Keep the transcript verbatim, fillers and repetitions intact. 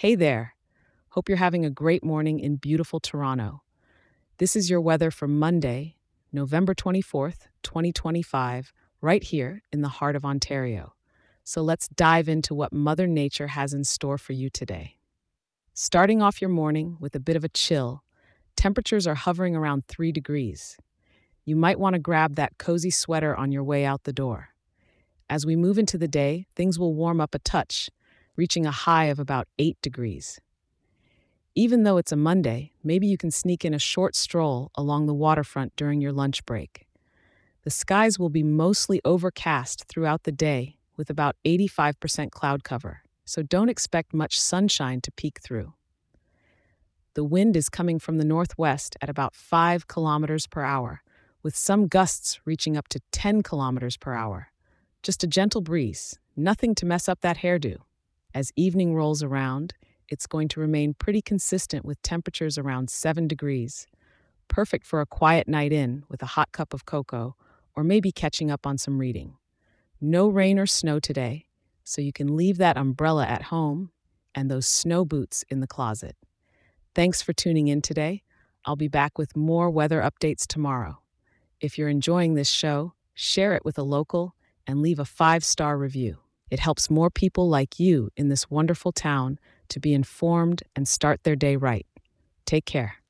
Hey there. Hope you're having a great morning in beautiful Toronto. This is your weather for Monday, November twenty-fourth, twenty twenty-five, right here in the heart of Ontario. So let's dive into what Mother Nature has in store for you today. Starting off your morning with a bit of a chill, temperatures are hovering around three degrees. You might want to grab that cozy sweater on your way out the door. As we move into the day, things will warm up a touch, reaching a high of about eight degrees. Even though it's a Monday, maybe you can sneak in a short stroll along the waterfront during your lunch break. The skies will be mostly overcast throughout the day with about eighty-five percent cloud cover, so don't expect much sunshine to peek through. The wind is coming from the northwest at about five kilometers per hour, with some gusts reaching up to ten kilometers per hour. Just a gentle breeze, nothing to mess up that hairdo. As evening rolls around, it's going to remain pretty consistent with temperatures around seven degrees, perfect for a quiet night in with a hot cup of cocoa or maybe catching up on some reading. No rain or snow today, so you can leave that umbrella at home and those snow boots in the closet. Thanks for tuning in today. I'll be back with more weather updates tomorrow. If you're enjoying this show, share it with a local and leave a five-star review. It helps more people like you in this wonderful town to be informed and start their day right. Take care.